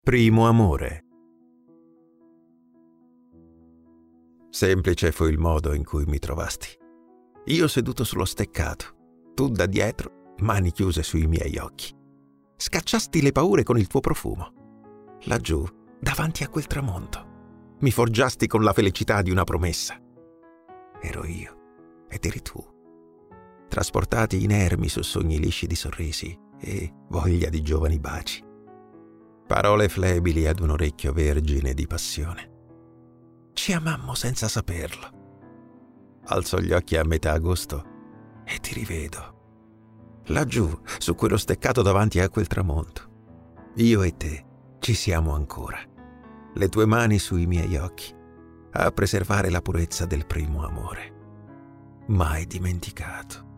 Primo amore. Semplice fu il modo in cui mi trovasti. Io seduto sullo steccato, tu da dietro, mani chiuse sui miei occhi. Scacciasti le paure con il tuo profumo. Laggiù, davanti a quel tramonto, mi forgiasti con la felicità di una promessa. Ero io ed eri tu, trasportati inermi su sogni lisci di sorrisi e voglia di giovani baci. Parole flebili ad un orecchio vergine di passione. Ci amammo senza saperlo. Alzo gli occhi a metà agosto e ti rivedo. Laggiù, su quello steccato davanti a quel tramonto. Io e te ci siamo ancora. Le tue mani sui miei occhi, a preservare la purezza del primo amore. Mai dimenticato.